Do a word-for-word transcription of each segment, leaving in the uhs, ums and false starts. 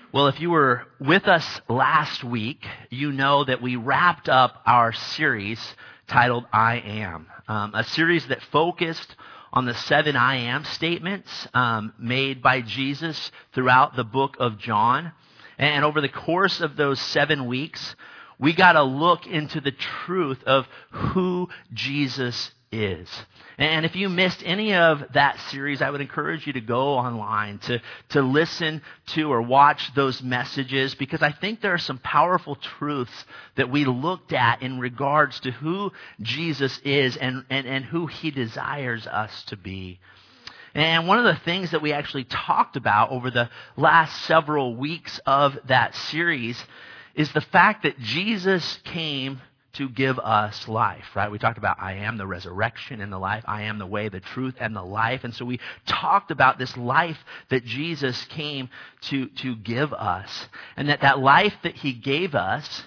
Well, if you were with us last week, you know that we wrapped up our series titled I Am, um, a series that focused on the seven I Am statements um, made by Jesus throughout the book of John. And over the course of those seven weeks, we got a look into the truth of who Jesus is. And if you missed any of that series, I would encourage you to go online to, to listen to or watch those messages, because I think there are some powerful truths that we looked at in regards to who Jesus is and, and, and who he desires us to be. And one of the things that we actually talked about over the last several weeks of that series is the fact that Jesus came to give us life, right? We talked about I am the resurrection and the life. I am the way, the truth, and the life. And so we talked about this life that Jesus came to, to give us. And that that life that he gave us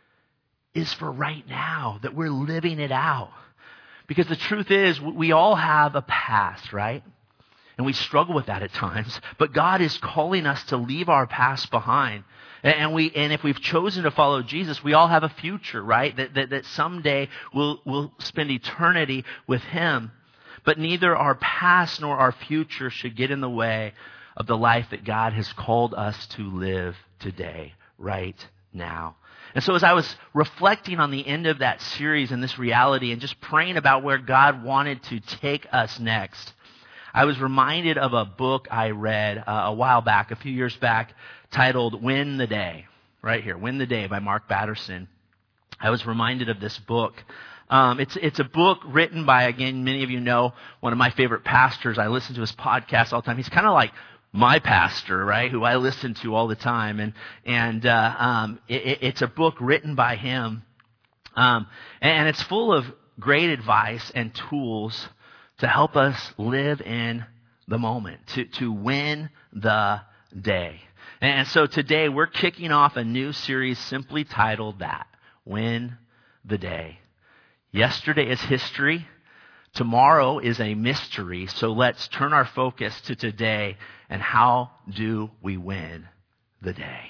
is for right now, that we're living it out. Because the truth is, we all have a past, right? And we struggle with that at times. But God is calling us to leave our past behind. And we, and if we've chosen to follow Jesus, we all have a future, right? That, that, that someday we'll, we'll spend eternity with him. But neither our past nor our future should get in the way of the life that God has called us to live today, right now. And so as I was reflecting on the end of that series and this reality and just praying about where God wanted to take us next, I was reminded of a book I read uh, a while back, a few years back, titled Win the Day. Right here, Win the Day by Mark Batterson. I was reminded of this book. Um, it's it's a book written by, again, many of you know, one of my favorite pastors. I listen to his podcast all the time. He's kind of like my pastor, right, who I listen to all the time. And and uh, um, it, it's a book written by him. Um, and it's full of great advice and tools to help us live in the moment, to, to win the day. And so today we're kicking off a new series simply titled that, Win the Day. Yesterday is history. Tomorrow is a mystery. So let's turn our focus to today and how do we win the day.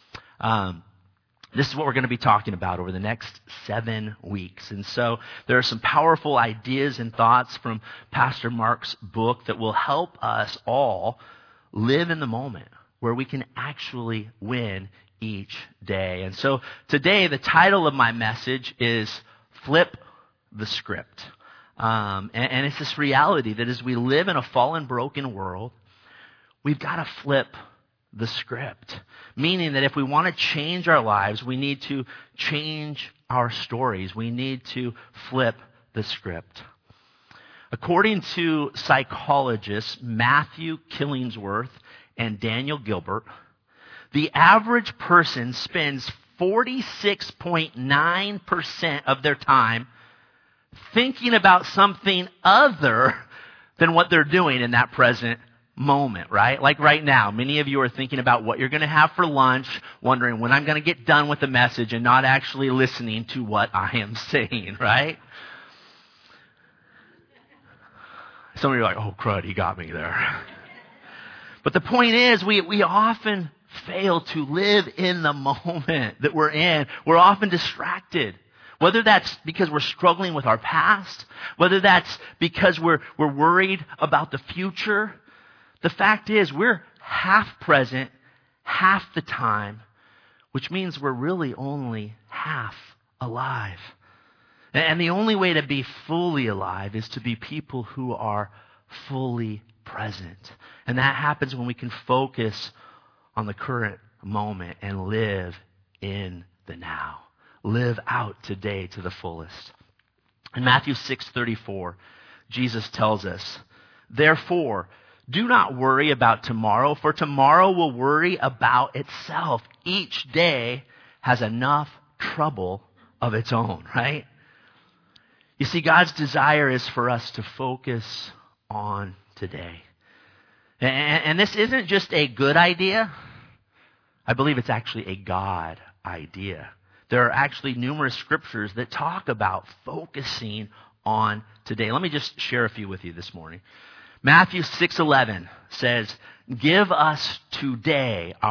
Um, This is what we're going to be talking about over the next seven weeks. And so there are some powerful ideas and thoughts from Pastor Mark's book that will help us all live in the moment where we can actually win each day. And so today, the title of my message is Flip the Script. Um, and, and it's this reality that as we live in a fallen, broken world, we've got to flip the script, meaning that if we want to change our lives, we need to change our stories. We need to flip the script. According to psychologists Matthew Killingsworth and Daniel Gilbert, the average person spends forty-six point nine percent of their time thinking about something other than what they're doing in that present moment, right? Like right now, many of you are thinking about what you're going to have for lunch, wondering when I'm going to get done with the message and not actually listening to what I am saying, right? Some of you are like, oh crud, he got me there. But the point is, we, we often fail to live in the moment that we're in. We're often distracted. Whether that's because we're struggling with our past, whether that's because we're, we're worried about the future. The fact is, we're half present, half the time, which means we're really only half alive. And the only way to be fully alive is to be people who are fully present. And that happens when we can focus on the current moment and live in the now. Live out today to the fullest. In Matthew six thirty-four, Jesus tells us, therefore, do not worry about tomorrow, for tomorrow will worry about itself. Each day has enough trouble of its own, right? You see, God's desire is for us to focus on today. And, and this isn't just a good idea. I believe it's actually a God idea. There are actually numerous scriptures that talk about focusing on today. Let me just share a few with you this morning. Matthew six eleven says, give us today our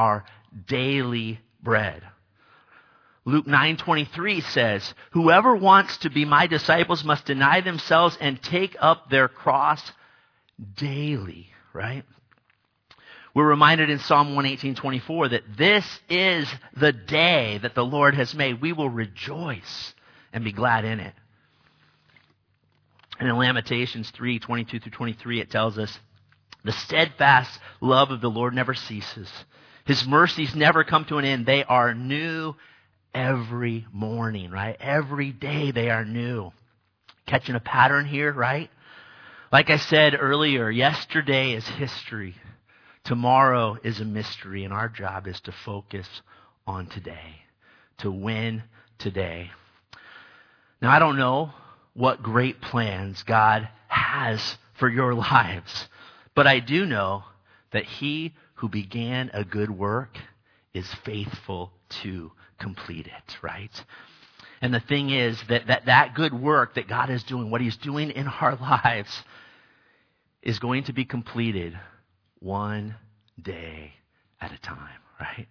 daily bread. Luke nine twenty-three says, whoever wants to be my disciples must deny themselves and take up their cross daily, right? We're reminded in Psalm one eighteen twenty-four that this is the day that the Lord has made. We will rejoice and be glad in it. And in Lamentations three twenty-two through twenty-three, it tells us, the steadfast love of the Lord never ceases. His mercies never come to an end. They are new every morning, right? Every day they are new. Catching a pattern here, right? Like I said earlier, yesterday is history. Tomorrow is a mystery, and our job is to focus on today, to win today. Now, I don't know what great plans God has for your lives, but I do know that He who began a good work is faithful to complete it, right? And the thing is that, that that good work that God is doing, what He's doing in our lives, is going to be completed one day at a time, right?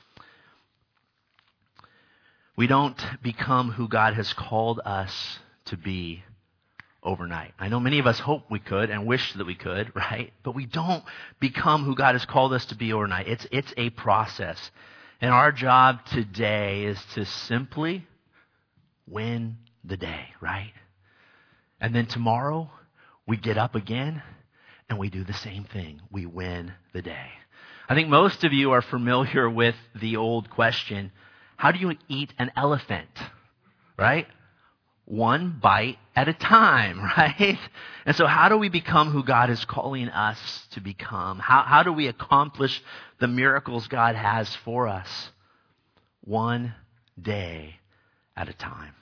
We don't become who God has called us to be overnight. I know many of us hope we could and wish that we could, right? But we don't become who God has called us to be overnight. It's it's a process. And our job today is to simply win the day, right? And then tomorrow we get up again and we do the same thing. We win the day. I think most of you are familiar with the old question, how do you eat an elephant, right? One bite at a time, right? And so how do we become who God is calling us to become? How, how do we accomplish the miracles God has for us? One day at a time.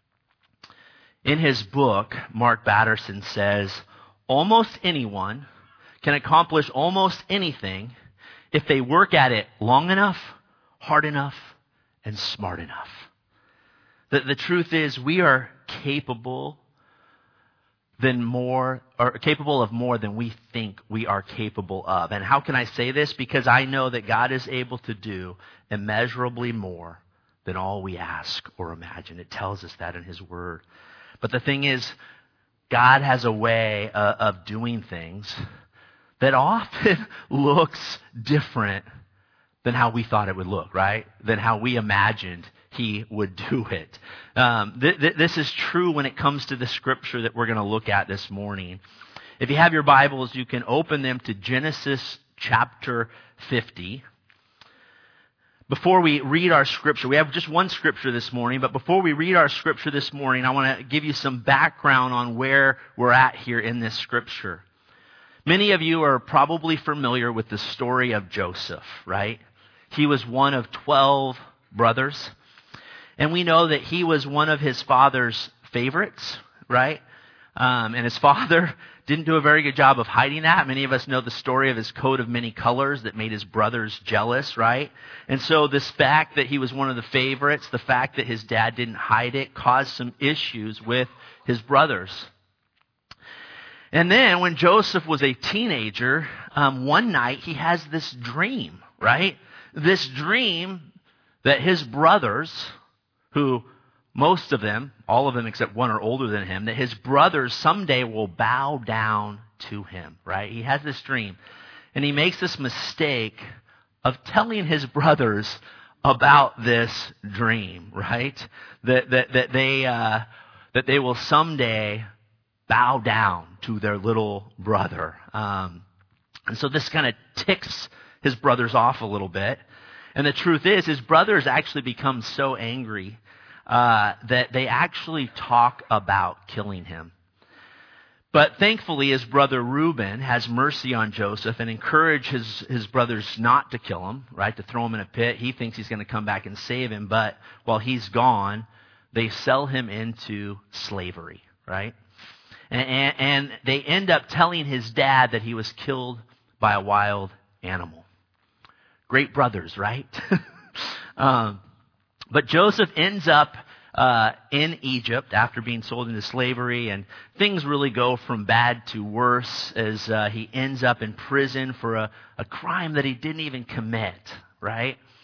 In his book, Mark Batterson says, almost anyone can accomplish almost anything if they work at it long enough, hard enough, and smart enough. The, the truth is, we are capable than more, or capable of more than we think we are capable of. And how can I say this? Because I know that God is able to do immeasurably more than all we ask or imagine. It tells us that in His Word. But the thing is, God has a way uh, of doing things that often looks different than how we thought it would look, right? Than how we imagined He would do it. Um, th- th- this is true when it comes to the scripture that we're going to look at this morning. If you have your Bibles, you can open them to Genesis chapter fifty. Before we read our scripture, we have just one scripture this morning, but before we read our scripture this morning, I want to give you some background on where we're at here in this scripture. Many of you are probably familiar with the story of Joseph, right? He was one of twelve brothers. And we know that he was one of his father's favorites, right? Um, and his father didn't do a very good job of hiding that. Many of us know the story of his coat of many colors that made his brothers jealous, right? And so this fact that he was one of the favorites, the fact that his dad didn't hide it, caused some issues with his brothers. And then when Joseph was a teenager, um, one night he has this dream, right? This dream that his brothers, who most of them, all of them except one are older than him, that his brothers someday will bow down to him, right? He has this dream. And he makes this mistake of telling his brothers about this dream, right? That that that they uh, that they will someday bow down to their little brother. Um, and so this kind of ticks his brothers off a little bit. And the truth is, his brothers actually become so angry uh, that they actually talk about killing him. But thankfully, his brother Reuben has mercy on Joseph and encourages his, his brothers not to kill him, right, to throw him in a pit. He thinks he's going to come back and save him. But while he's gone, they sell him into slavery, right? And, and they end up telling his dad that he was killed by a wild animal. Great brothers, right? um, but Joseph ends up uh, in Egypt after being sold into slavery, and things really go from bad to worse as uh, he ends up in prison for a, a crime that he didn't even commit, right?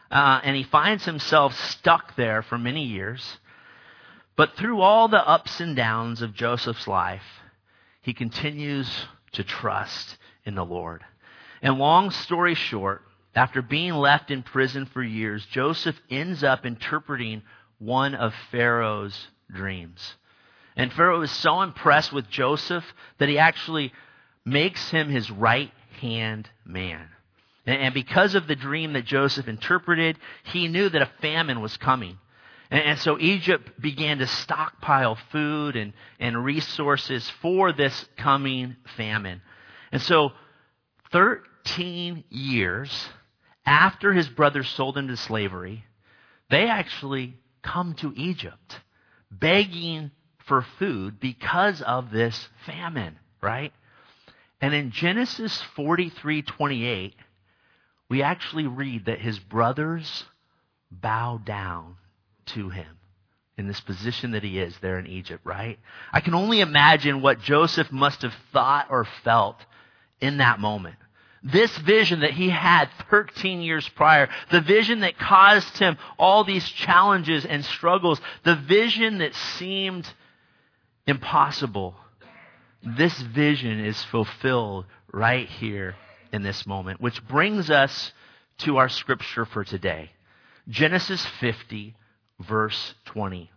uh, and he finds himself stuck there for many years. But through all the ups and downs of Joseph's life, he continues to trust in the Lord. And long story short, after being left in prison for years, Joseph ends up interpreting one of Pharaoh's dreams. And Pharaoh is so impressed with Joseph that he actually makes him his right-hand man. And because of the dream that Joseph interpreted, he knew that a famine was coming. And so Egypt began to stockpile food and, and resources for this coming famine. And so thirteen years after his brothers sold him to slavery, they actually come to Egypt begging for food because of this famine, right? And in Genesis forty-three twenty-eight, we actually read that his brothers bow down to him in this position that he is there in Egypt, right? I can only imagine what Joseph must have thought or felt in that moment. This vision that he had thirteen years prior, the vision that caused him all these challenges and struggles, the vision that seemed impossible, this vision is fulfilled right here in this moment, which brings us to our scripture for today. Genesis fifty, verse twenty.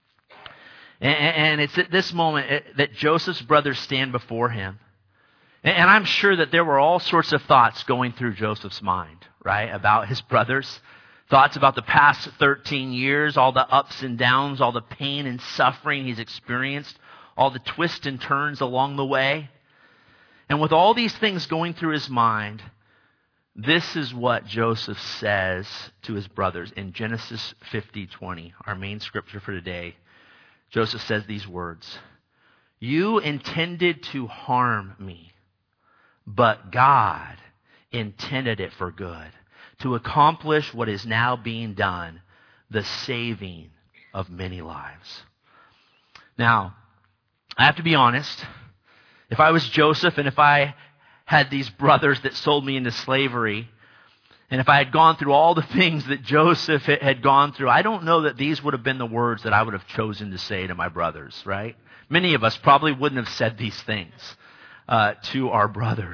And it's at this moment that Joseph's brothers stand before him. And I'm sure that there were all sorts of thoughts going through Joseph's mind, right, about his brothers. Thoughts about the past thirteen years, all the ups and downs, all the pain and suffering he's experienced, all the twists and turns along the way. And with all these things going through his mind, this is what Joseph says to his brothers in Genesis fifty twenty, our main scripture for today. Joseph says these words, "You intended to harm me, but God intended it for good, to accomplish what is now being done, the saving of many lives." Now, I have to be honest. If I was Joseph and if I had these brothers that sold me into slavery, and if I had gone through all the things that Joseph had gone through, I don't know that these would have been the words that I would have chosen to say to my brothers, right? Many of us probably wouldn't have said these things uh, to our brothers.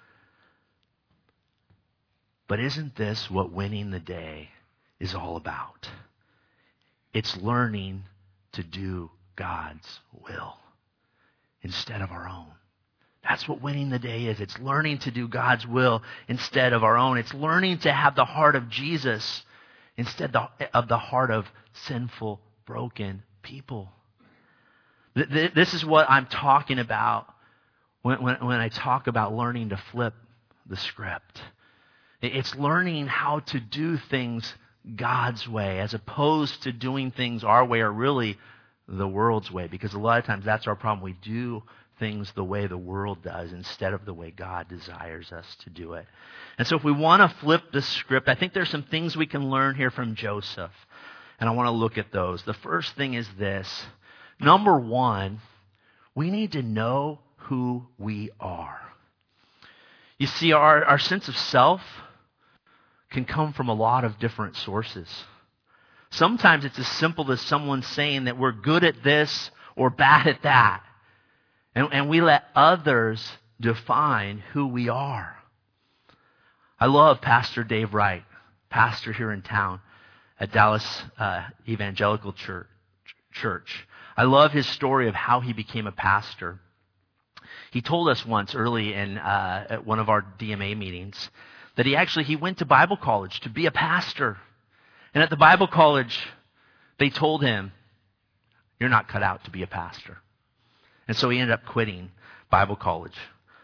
But isn't this what winning the day is all about? It's learning to do God's will instead of our own. That's what winning the day is. It's learning to do God's will instead of our own. It's learning to have the heart of Jesus instead of the heart of sinful, broken people. This is what I'm talking about when, when, when I talk about learning to flip the script. It's learning how to do things God's way as opposed to doing things our way or really the world's way. Because a lot of times that's our problem. We do things the way the world does instead of the way God desires us to do it. And so if we want to flip the script, I think there's some things we can learn here from Joseph. And I want to look at those. The first thing is this. Number one, we need to know who we are. You see, our, our sense of self can come from a lot of different sources. Sometimes it's as simple as someone saying that we're good at this or bad at that. And, and we let others define who we are. I love Pastor Dave Wright, pastor here in town at Dallas uh, Evangelical Church. Church. I love his story of how he became a pastor. He told us once early in uh, at one of our D M A meetings that he actually he went to Bible college to be a pastor. And at the Bible college, they told him, "You're not cut out to be a pastor." And so he ended up quitting Bible college.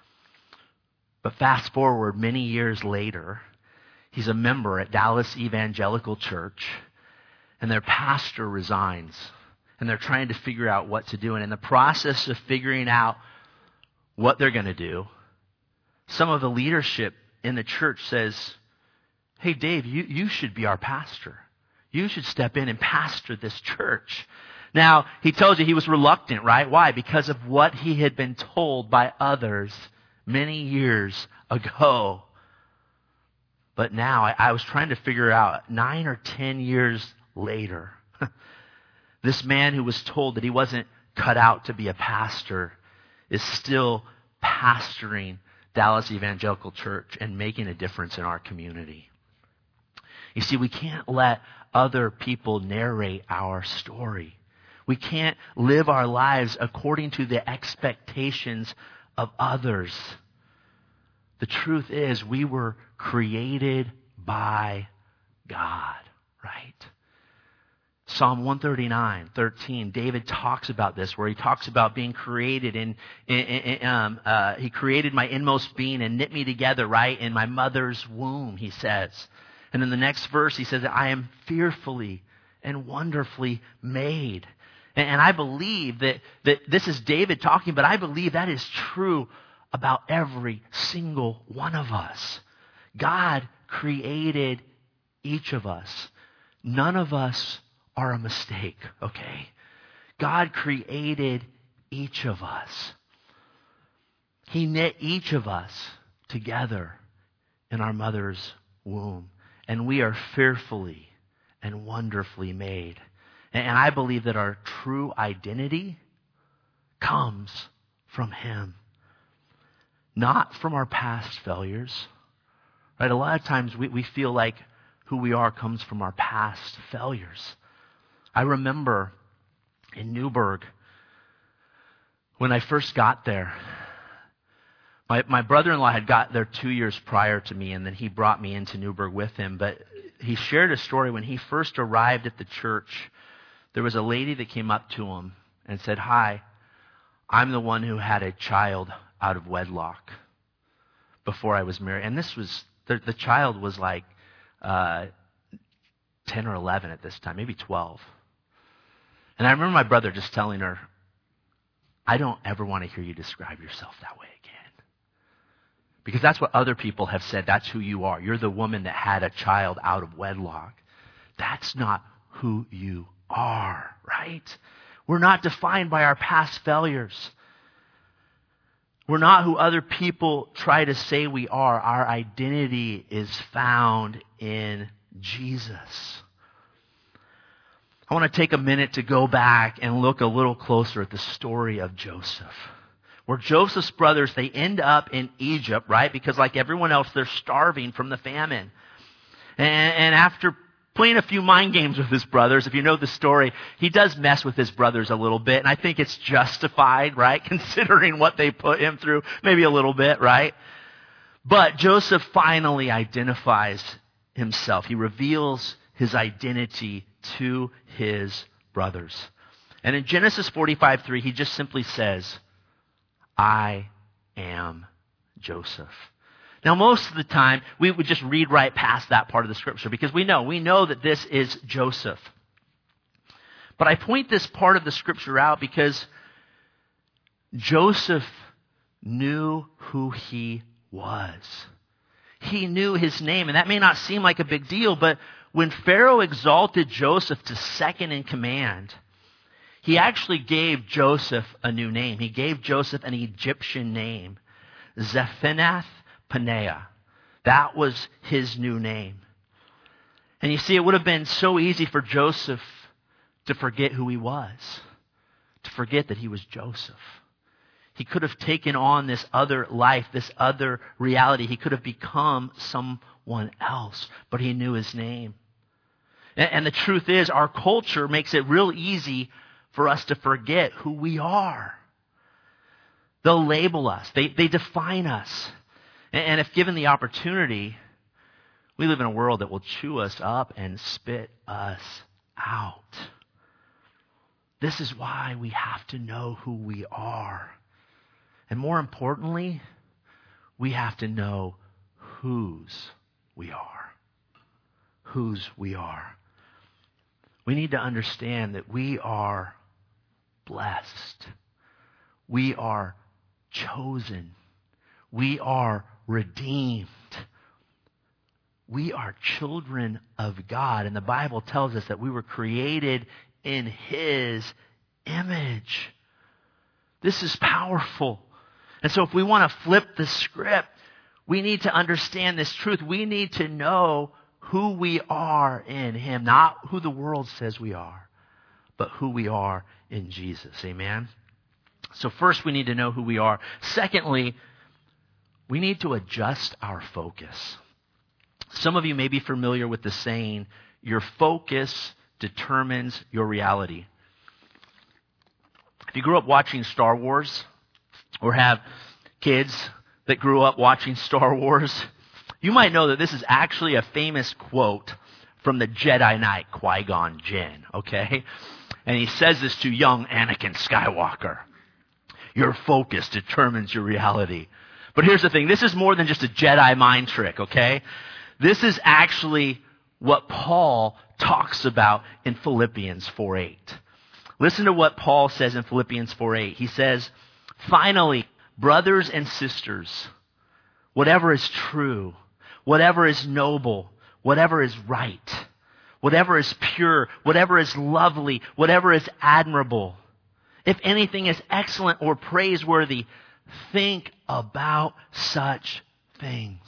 But fast forward many years later, he's a member at Dallas Evangelical Church, and their pastor resigns. And they're trying to figure out what to do. And in the process of figuring out what they're going to do, some of the leadership in the church says, "Hey, Dave, you, you should be our pastor. You should step in and pastor this church." Now, he tells you he was reluctant, right? Why? Because of what he had been told by others many years ago. But now I, I was trying to figure out nine or ten years later, this man who was told that he wasn't cut out to be a pastor is still pastoring Dallas Evangelical Church and making a difference in our community. You see, we can't let other people narrate our story. We can't live our lives according to the expectations of others. The truth is, we were created by God, right? Psalm one thirty-nine, thirteen, David talks about this, where he talks about being created in, in, in um, uh, he created my inmost being and knit me together, right, in my mother's womb, he says. And in the next verse, he says, I am fearfully and wonderfully made. And, and I believe that, that this is David talking, but I believe that is true about every single one of us. God created each of us. None of us are a mistake, okay? God created each of us. He knit each of us together in our mother's womb. And we are fearfully and wonderfully made. And I believe that our true identity comes from Him, not from our past failures. Right? A lot of times we, we feel like who we are comes from our past failures. I remember in Newburgh, when I first got there, my, my brother-in-law had got there two years prior to me, and then he brought me into Newburgh with him. But he shared a story when he first arrived at the church. There was a lady that came up to him and said, "Hi, I'm the one who had a child out of wedlock before I was married." And this was, the, the child was like uh, ten or eleven at this time, maybe twelve. And I remember my brother just telling her, "I don't ever want to hear you describe yourself that way again. Because that's what other people have said. That's who you are. You're the woman that had a child out of wedlock. That's not who you are, right? We're not defined by our past failures. We're not who other people try to say we are. Our identity is found in Jesus. I want to take a minute to go back and look a little closer at the story of Joseph. Where Joseph's brothers, they end up in Egypt, right? Because like everyone else, they're starving from the famine. And, and after playing a few mind games with his brothers, if you know the story, he does mess with his brothers a little bit. And I think it's justified, right? Considering what they put him through, maybe a little bit, right? But Joseph finally identifies himself. He reveals his identity to his brothers. And in Genesis forty-five three, he just simply says, "I am Joseph." Now, most of the time, we would just read right past that part of the scripture because we know, we know that this is Joseph. But I point this part of the scripture out because Joseph knew who he was. He knew his name, and that may not seem like a big deal, but when Pharaoh exalted Joseph to second in command, he actually gave Joseph a new name. He gave Joseph an Egyptian name, Zephanath-Paneah. That was his new name. And you see, it would have been so easy for Joseph to forget who he was, to forget that he was Joseph. He could have taken on this other life, this other reality. He could have become someone else, but he knew his name. And, and the truth is, our culture makes it real easy for us to forget who we are. They'll label us. They, they define us. And, and if given the opportunity, we live in a world that will chew us up and spit us out. This is why we have to know who we are. And more importantly, we have to know whose we are. Whose we are. We need to understand that we are blessed. We are chosen. We are redeemed. We are children of God. And the Bible tells us that we were created in His image. This is powerful. And so if we want to flip the script, We need to understand this truth. We need to know who we are in him, not who the world says we are, but who we are in Jesus. Amen? So first, we need to know who we are. Secondly, we need to adjust our focus. Some of you may be familiar with the saying, your focus determines your reality. If you grew up watching Star Wars or have kids that grew up watching Star Wars, you might know that this is actually a famous quote from the Jedi Knight Qui-Gon Jinn, okay? And he says this to young Anakin Skywalker. Your focus determines your reality. But here's the thing, this is more than just a Jedi mind trick, okay? This is actually what Paul talks about in Philippians four eight. Listen to what Paul says in Philippians four eight. He says, finally, brothers and sisters, whatever is true, whatever is noble, whatever is right, whatever is pure, whatever is lovely, whatever is admirable, if anything is excellent or praiseworthy, think about such things.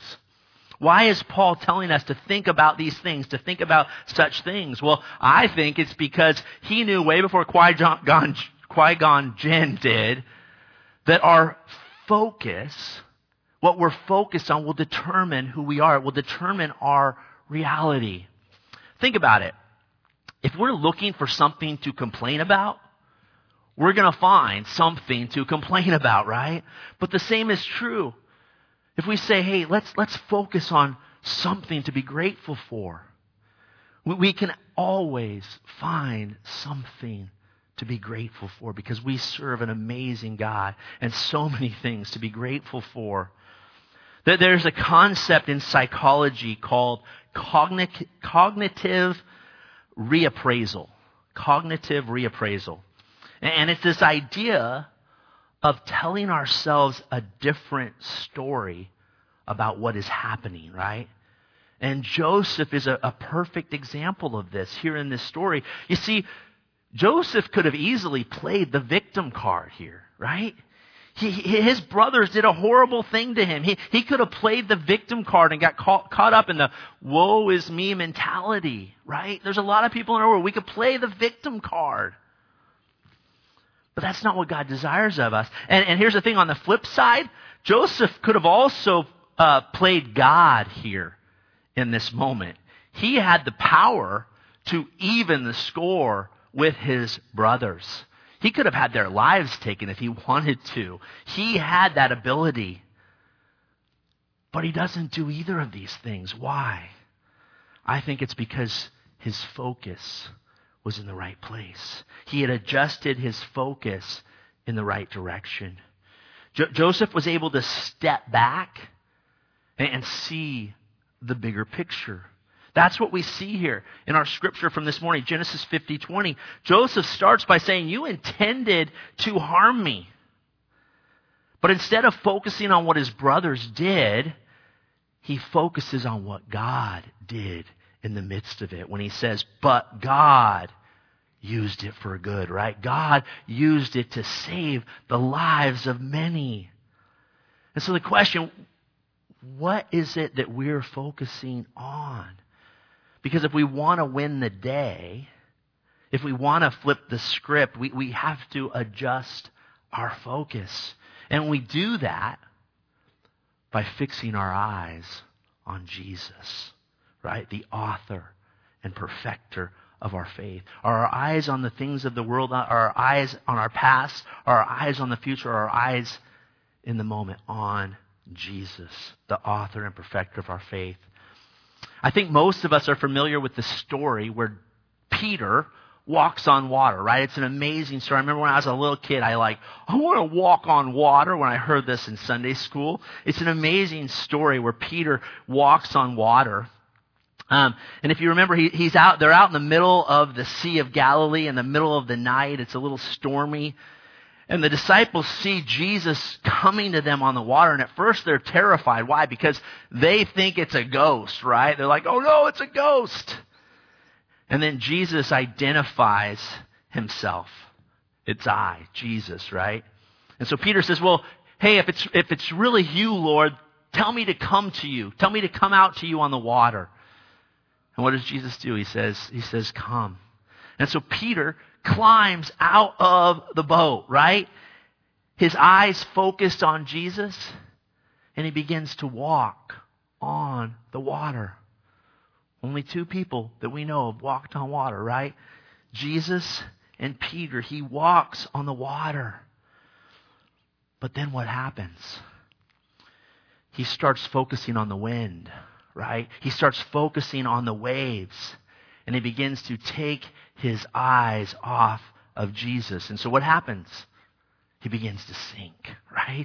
Why is Paul telling us to think about these things, to think about such things? Well, I think it's because he knew way before Qui-Gon, Qui-Gon Jinn did that our focus, what we're focused on, will determine who we are. It will determine our reality. Think about it. If we're looking for something to complain about, we're going to find something to complain about, right? But the same is true. If we say, hey, let's let's focus on something to be grateful for, we, we can always find something to be grateful for because we serve an amazing God and so many things to be grateful for. That there's a concept in psychology called cognitive, cognitive reappraisal. Cognitive reappraisal. And it's this idea of telling ourselves a different story about what is happening, right? And Joseph is a, a perfect example of this here in this story. You see, Joseph could have easily played the victim card here, right? He, his brothers did a horrible thing to him. He, he could have played the victim card and got caught, caught up in the woe is me mentality, right? There's a lot of people in our world. We could play the victim card. But that's not what God desires of us. And, and here's the thing, on the flip side, Joseph could have also uh, played God here in this moment. He had the power to even the score with his brothers. He could have had their lives taken if he wanted to. He had that ability. But he doesn't do either of these things. Why? I think it's because his focus was in the right place. He had adjusted his focus in the right direction. Jo- Joseph was able to step back and, and see the bigger picture. That's what we see here in our scripture from this morning, Genesis fifty twenty. Joseph starts by saying, you intended to harm me. But instead of focusing on what his brothers did, he focuses on what God did in the midst of it when he says, but God used it for good, right? God used it to save the lives of many. And so the question, what is it that we're focusing on? Because if we want to win the day, if we want to flip the script, we, we have to adjust our focus. And we do that by fixing our eyes on Jesus, right? The author and perfecter of our faith. Are our eyes on the things of the world? Are our eyes on our past? Are our eyes on the future? Are our eyes in the moment on Jesus, the author and perfecter of our faith? I think most of us are familiar with the story where Peter walks on water, right? It's an amazing story. I remember when I was a little kid, I like, I want to walk on water when I heard this in Sunday school. It's an amazing story where Peter walks on water. Um, and if you remember, he, he's out, they're out in the middle of the Sea of Galilee in the middle of the night. It's a little stormy. And the disciples see Jesus coming to them on the water. And at first they're terrified. Why? Because they think it's a ghost, right? They're like, oh no, it's a ghost. And then Jesus identifies himself. It's I, Jesus, right? And so Peter says, well, hey, if it's if it's really you, Lord, Tell me to come to you. Tell me to come out to you on the water. And what does Jesus do? He says, he says, come. And so Peter climbs out of the boat, right? His eyes focused on Jesus, and he begins to walk on the water. Only two people that we know have walked on water, right? Jesus and Peter. He walks on the water. But then what happens? He starts focusing on the wind, right? He starts focusing on the waves. And he begins to take his eyes off of Jesus. And so what happens? He begins to sink, right?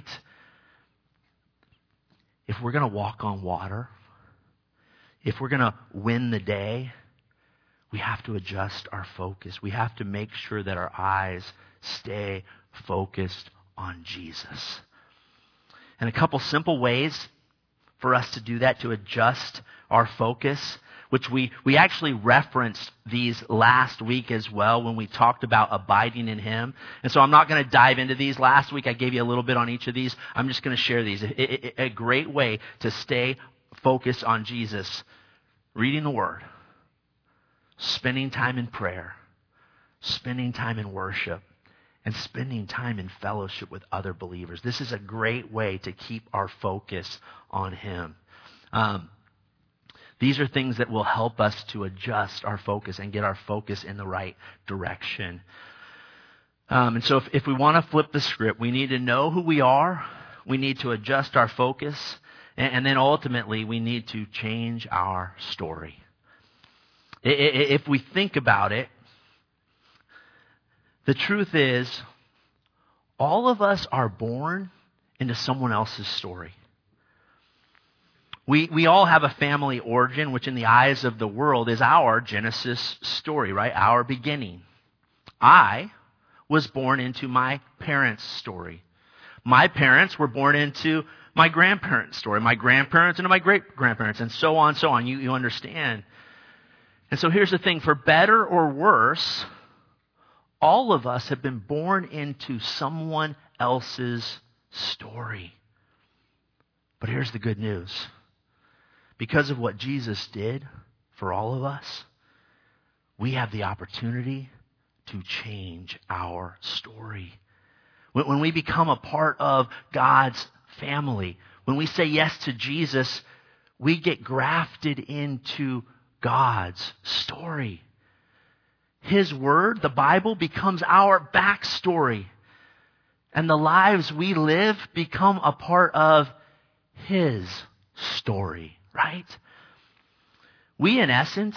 If we're going to walk on water, if we're going to win the day, we have to adjust our focus. We have to make sure that our eyes stay focused on Jesus. And a couple simple ways for us to do that, to adjust our focus, which we, we actually referenced these last week as well when we talked about abiding in Him. And so I'm not going to dive into these. Last week I gave you a little bit on each of these. I'm just going to share these. A, a, a great way to stay focused on Jesus: reading the Word, spending time in prayer, spending time in worship, and spending time in fellowship with other believers. This is a great way to keep our focus on Him. Um, these are things that will help us to adjust our focus and get our focus in the right direction. Um, and so if, if we want to flip the script, we need to know who we are. We need to adjust our focus. And, and then ultimately, we need to change our story. I, I, if we think about it, the truth is, all of us are born into someone else's story. We we all have a family origin, which in the eyes of the world is our Genesis story, right? Our beginning. I was born into my parents' story. My parents were born into my grandparents' story. My grandparents into my great-grandparents, and so on, so on. You, you understand. And so here's the thing. For better or worse, all of us have been born into someone else's story. But here's the good news. Because of what Jesus did for all of us, we have the opportunity to change our story. When, when we become a part of God's family, when we say yes to Jesus, we get grafted into God's story. His Word, the Bible, becomes our backstory. And the lives we live become a part of His story, right? We, in essence,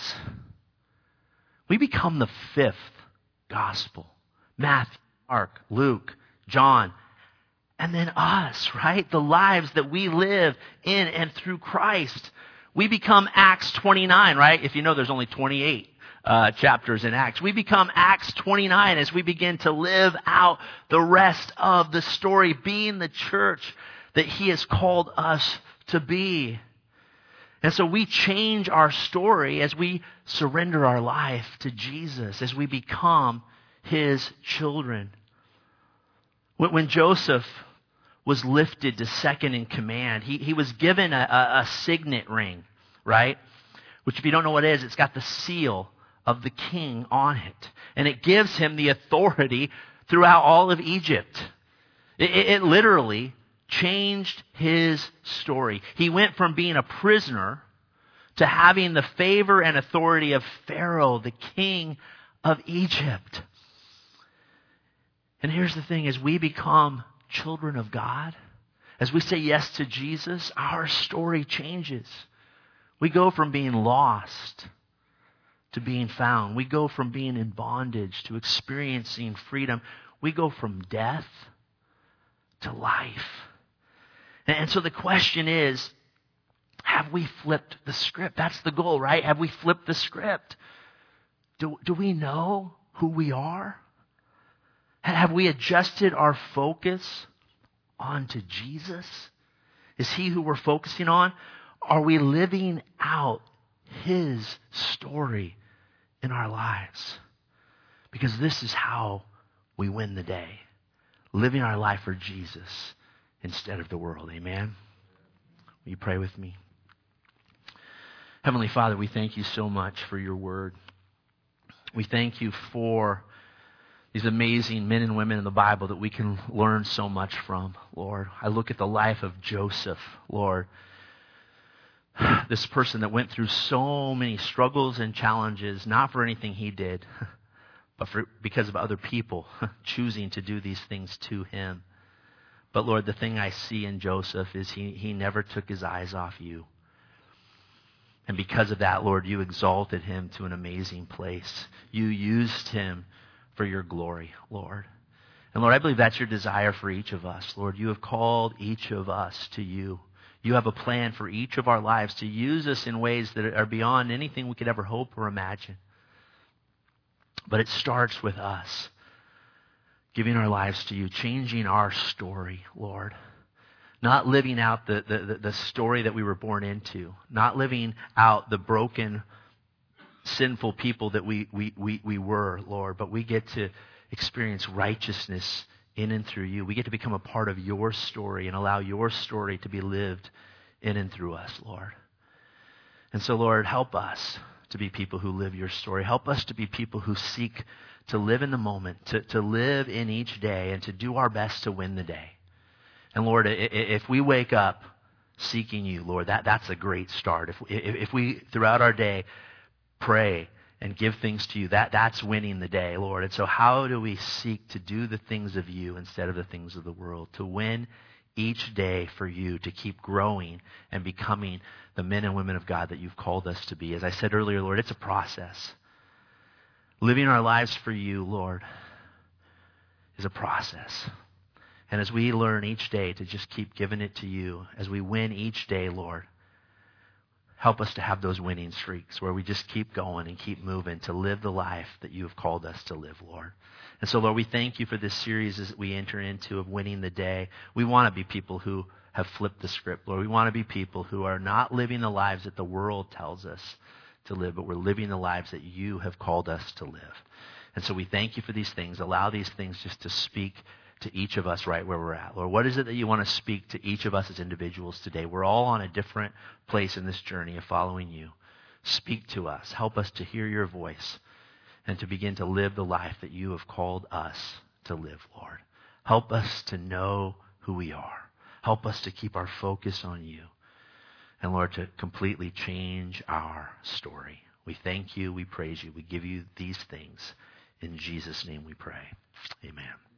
we become the fifth gospel. Matthew, Mark, Luke, John, and then us, right? The lives that we live in and through Christ. We become Acts twenty-nine, right? If you know, there's only twenty-eight uh, chapters in Acts. We become Acts twenty-nine as we begin to live out the rest of the story, being the church that He has called us to be. And so we change our story as we surrender our life to Jesus, as we become His children. When, when Joseph was lifted to second in command, he, he was given a, a, a signet ring, right? Which, if you don't know what it is, it's got the seal of the king on it. And it gives him the authority throughout all of Egypt. It, it, it literally changed his story. He went from being a prisoner to having the favor and authority of Pharaoh, the king of Egypt. And here's the thing, as we become children of God, as we say yes to Jesus, our story changes. We go from being lost to being found. We go from being in bondage to experiencing freedom. We go from death to life. And so the question is, have we flipped the script? That's the goal, right? Have we flipped the script? Do, do we know who we are? Have we adjusted our focus onto Jesus? Is He who we're focusing on? Are we living out His story in our lives? Because this is how we win the day. Living our life for Jesus instead of the world. Amen? Will you pray with me? Heavenly Father, we thank you so much for your word. We thank you for these amazing men and women in the Bible that we can learn so much from, Lord. I look at the life of Joseph, Lord. This person that went through so many struggles and challenges, not for anything he did, but for, because of other people choosing to do these things to him. But Lord, the thing I see in Joseph is he, he never took his eyes off you. And because of that, Lord, you exalted him to an amazing place. You used him for your glory, Lord. And Lord, I believe that's your desire for each of us. Lord, you have called each of us to you. You have a plan for each of our lives to use us in ways that are beyond anything we could ever hope or imagine. But it starts with us giving our lives to you, changing our story, Lord. Not living out the, the, the story that we were born into. Not living out the broken, sinful people that we, we, we, we were, Lord. But we get to experience righteousness in and through you. We get to become a part of your story and allow your story to be lived in and through us, Lord. And so, Lord, help us to be people who live your story. Help us to be people who seek to live in the moment, to, to live in each day, and to do our best to win the day. And Lord, if we wake up seeking you, Lord, that, that's a great start. If, if, if we, throughout our day, pray and give things to you, that, that's winning the day, Lord. And so how do we seek to do the things of you instead of the things of the world? To win each day for you, to keep growing and becoming the men and women of God that you've called us to be. As I said earlier, Lord, it's a process. Living our lives for you, Lord, is a process. And as we learn each day to just keep giving it to you, as we win each day, Lord, help us to have those winning streaks where we just keep going and keep moving to live the life that you have called us to live, Lord. And so, Lord, we thank you for this series as we enter into of winning the day. We want to be people who have flipped the script, Lord. We want to be people who are not living the lives that the world tells us to live, but we're living the lives that you have called us to live. And so we thank you for these things. Allow these things just to speak to each of us right where we're at. Lord, what is it that you want to speak to each of us as individuals today? We're all on a different place in this journey of following you. Speak to us. Help us to hear your voice and to begin to live the life that you have called us to live, Lord. Help us to know who we are. Help us to keep our focus on you. And Lord, to completely change our story. We thank you. We praise you. We give you these things. In Jesus' name we pray. Amen.